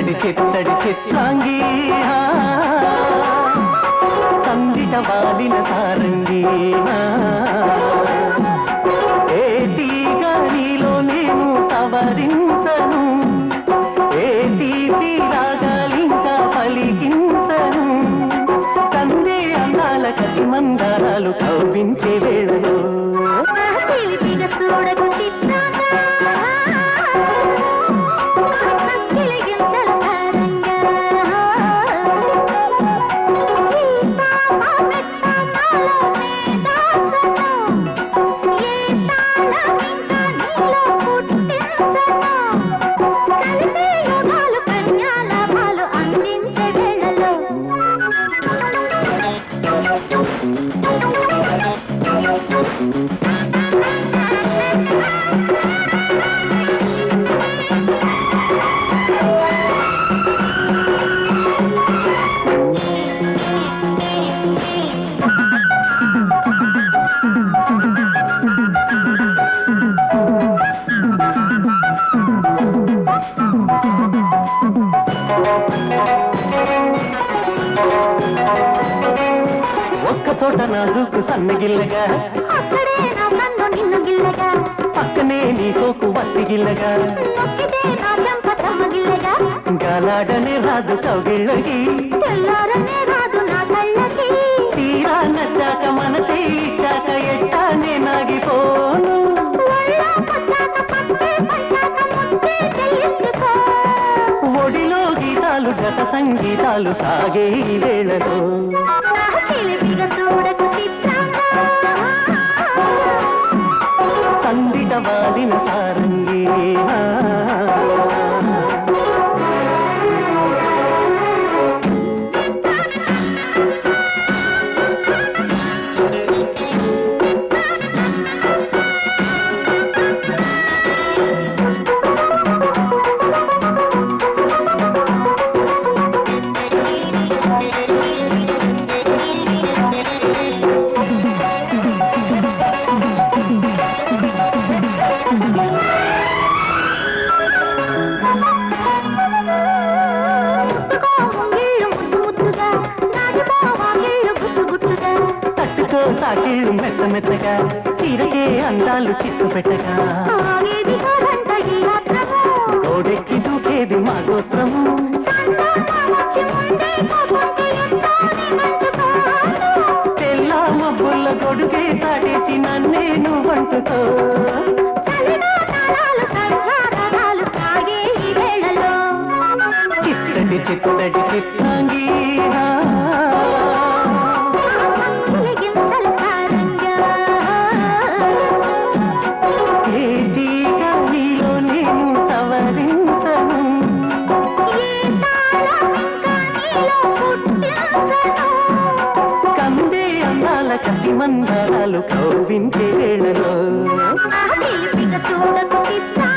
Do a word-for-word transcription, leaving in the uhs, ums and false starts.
చిత్తడి చిత్తడి చిత్రాంగి సందిట వాలిన సారంగి ఏ తీగ నీలో నేను సవరించను ఏ తీపి రాగాలింకా పలికించను కందే అందాల కసి మందారాలు కవ్వించే వేళలో చూడకు చోట నాజుకు సన్నగిల్లగా అక్కడే నా కన్ను నిన్ను గిల్లగా పక్కనే నీ సోకు వత్తి గిల్లగా నొక్కితే నా చెంప తమ్మగిల్లగా గాలాడనే రాదు కౌగిళ్ళకి తెల్లారనే రాదు నా కళ్ళకి తీరా నచ్చాక మనసే ఇచ్చాక ఎట్టానే నాగిపోను ఒడిలో గీతాలు జత సంగీతాలు సాగే ఈ వేళలో సందిట వాలిన సారంగి సాకిళ్ళు మెత్త మెత్తగా చీరకే అందాలు చిచ్చు పెట్టగా ఓడెక్కి దూకేది మా గోత్రము తెల్ల మబ్బుల్ల కొడుకే చాటేసి నన్నే నువ్వంటుతో చిత్తడి చిత్తడి చిత్తాంగి కసి మందారాలు కౌవించే వేళలో చూడకు